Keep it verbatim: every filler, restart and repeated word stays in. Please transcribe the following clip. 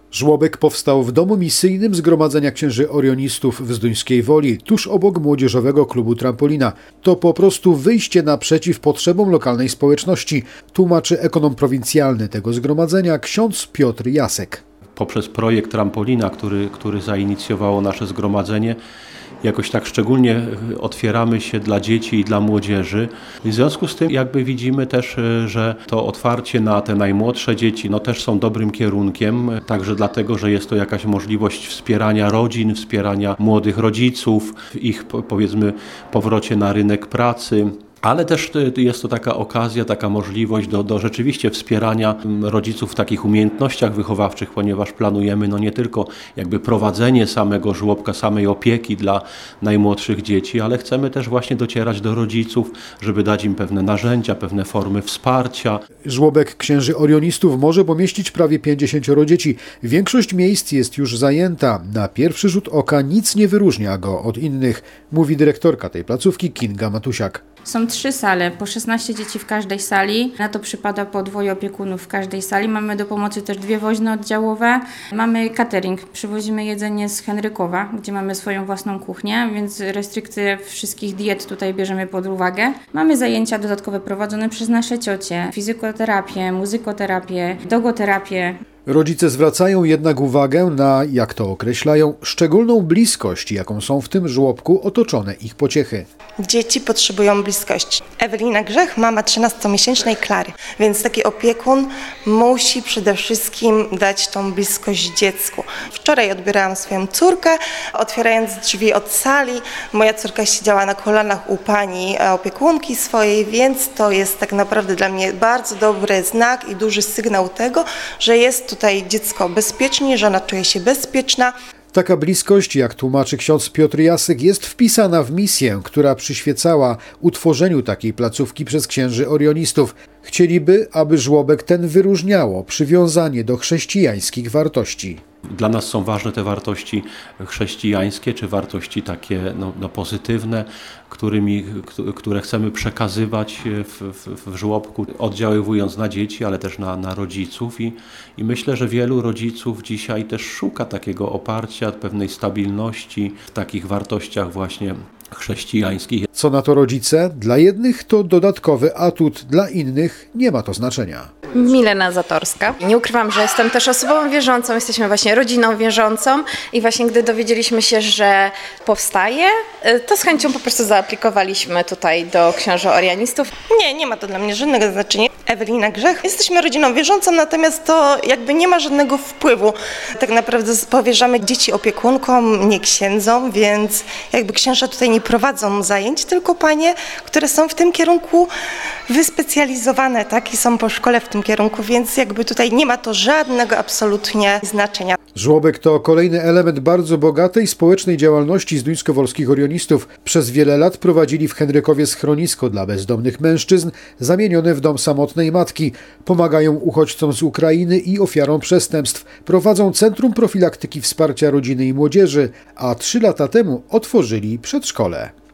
Żłobek powstał w domu misyjnym Zgromadzenia Księży Orionistów w Zduńskiej Woli, tuż obok młodzieżowego klubu Trampolina. To po prostu wyjście naprzeciw potrzebom lokalnej społeczności, tłumaczy ekonom prowincjalny tego zgromadzenia ksiądz Piotr Jasek. Poprzez projekt Trampolina, który, który zainicjowało nasze zgromadzenie, jakoś tak szczególnie otwieramy się dla dzieci i dla młodzieży. W związku z tym jakby widzimy też, że to otwarcie na te najmłodsze dzieci no też są dobrym kierunkiem, także dlatego, że jest to jakaś możliwość wspierania rodzin, wspierania młodych rodziców, w ich powiedzmy powrocie na rynek pracy. Ale też jest to taka okazja, taka możliwość do, do rzeczywiście wspierania rodziców w takich umiejętnościach wychowawczych, ponieważ planujemy no nie tylko jakby prowadzenie samego żłobka, samej opieki dla najmłodszych dzieci, ale chcemy też właśnie docierać do rodziców, żeby dać im pewne narzędzia, pewne formy wsparcia. Żłobek Księży Orionistów może pomieścić prawie pięćdziesięcioro dzieci. Większość miejsc jest już zajęta. Na pierwszy rzut oka nic nie wyróżnia go od innych, mówi dyrektorka tej placówki Kinga Matusiak. Są trzy sale, po szesnaście dzieci w każdej sali. Na to przypada po dwoje opiekunów w każdej sali. Mamy do pomocy też dwie woźne oddziałowe. Mamy catering. Przywozimy jedzenie z Henrykowa, gdzie mamy swoją własną kuchnię, więc restrykcje wszystkich diet tutaj bierzemy pod uwagę. Mamy zajęcia dodatkowe prowadzone przez nasze ciocie. Fizykoterapię, muzykoterapię, dogoterapię. Rodzice zwracają jednak uwagę na, jak to określają, szczególną bliskość, jaką są w tym żłobku otoczone ich pociechy. Dzieci potrzebują bliskości. Ewelina Grzech, mama trzynastomiesięcznej Klary, więc taki opiekun musi przede wszystkim dać tą bliskość dziecku. Wczoraj odbierałam swoją córkę, otwierając drzwi od sali. Moja córka siedziała na kolanach u pani opiekunki swojej, więc to jest tak naprawdę dla mnie bardzo dobry znak i duży sygnał tego, że jest tutaj dziecko bezpiecznie, że ona czuje się bezpieczna. Taka bliskość, jak tłumaczy ksiądz Piotr Jasek, jest wpisana w misję, która przyświecała utworzeniu takiej placówki przez księży orionistów. Chcieliby, aby żłobek ten wyróżniało przywiązanie do chrześcijańskich wartości. Dla nas są ważne te wartości chrześcijańskie, czy wartości takie no, no pozytywne, którymi, które chcemy przekazywać w, w, w żłobku, oddziaływując na dzieci, ale też na, na rodziców. I, I myślę, że wielu rodziców dzisiaj też szuka takiego oparcia, pewnej stabilności w takich wartościach właśnie chrześcijańskich. Co na to rodzice? Dla jednych to dodatkowy atut, dla innych nie ma to znaczenia. Milena Zatorska. Nie ukrywam, że jestem też osobą wierzącą, jesteśmy właśnie rodziną wierzącą i właśnie gdy dowiedzieliśmy się, że powstaje, to z chęcią po prostu zaaplikowaliśmy tutaj do księży orionistów. Nie, nie ma to dla mnie żadnego znaczenia. Ewelina Grzech. Jesteśmy rodziną wierzącą, natomiast to jakby nie ma żadnego wpływu. Tak naprawdę powierzamy dzieci opiekunkom, nie księdzom, więc jakby księża tutaj nie prowadzą zajęć, tylko panie, które są w tym kierunku wyspecjalizowane, tak, i są po szkole w tym kierunku, więc jakby tutaj nie ma to żadnego absolutnie znaczenia. Żłobek to kolejny element bardzo bogatej społecznej działalności zduńskowolskich orionistów. Przez wiele lat prowadzili w Henrykowie schronisko dla bezdomnych mężczyzn, zamienione w dom samotnej matki. Pomagają uchodźcom z Ukrainy i ofiarom przestępstw. Prowadzą Centrum Profilaktyki Wsparcia Rodziny i Młodzieży, a trzy lata temu otworzyli przedszkole.